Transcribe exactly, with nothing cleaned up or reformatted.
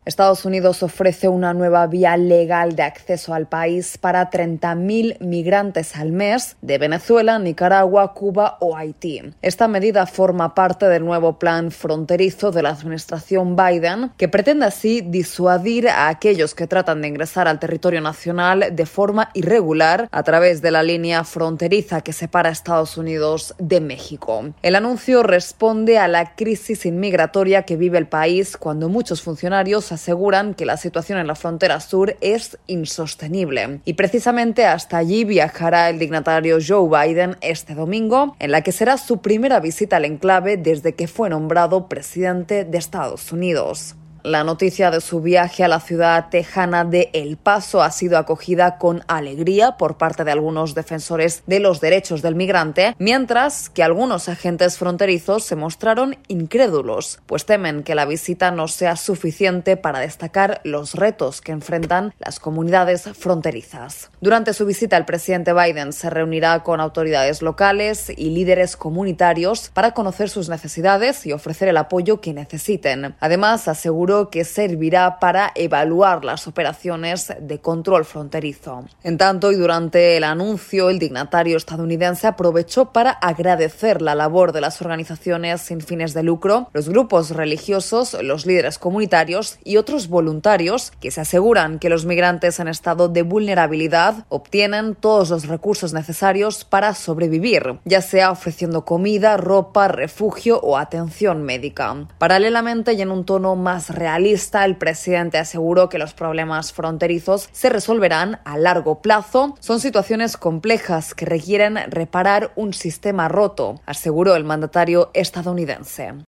Estados Unidos ofrece una nueva vía legal de acceso al país para treinta mil migrantes al mes de Venezuela, Nicaragua, Cuba o Haití. Esta medida forma parte del nuevo plan fronterizo de la administración Biden, que pretende así disuadir a aquellos que tratan de ingresar al territorio nacional de forma irregular a través de la línea fronteriza que separa a Estados Unidos de México. El anuncio responde a la crisis inmigratoria que vive el país cuando muchos funcionarios aseguran que la situación en la frontera sur es insostenible. Y precisamente hasta allí viajará el dignatario Joe Biden este domingo, en la que será su primera visita al enclave desde que fue nombrado presidente de Estados Unidos. La noticia de su viaje a la ciudad tejana de El Paso ha sido acogida con alegría por parte de algunos defensores de los derechos del migrante, mientras que algunos agentes fronterizos se mostraron incrédulos, pues temen que la visita no sea suficiente para destacar los retos que enfrentan las comunidades fronterizas. Durante su visita, el presidente Biden se reunirá con autoridades locales y líderes comunitarios para conocer sus necesidades y ofrecer el apoyo que necesiten. Además, aseguró que servirá para evaluar las operaciones de control fronterizo. En tanto, y durante el anuncio, el dignatario estadounidense aprovechó para agradecer la labor de las organizaciones sin fines de lucro, los grupos religiosos, los líderes comunitarios y otros voluntarios que se aseguran que los migrantes en estado de vulnerabilidad obtienen todos los recursos necesarios para sobrevivir, ya sea ofreciendo comida, ropa, refugio o atención médica. Paralelamente, y en un tono más realista, el presidente aseguró que los problemas fronterizos se resolverán a largo plazo. Son situaciones complejas que requieren reparar un sistema roto, aseguró el mandatario estadounidense.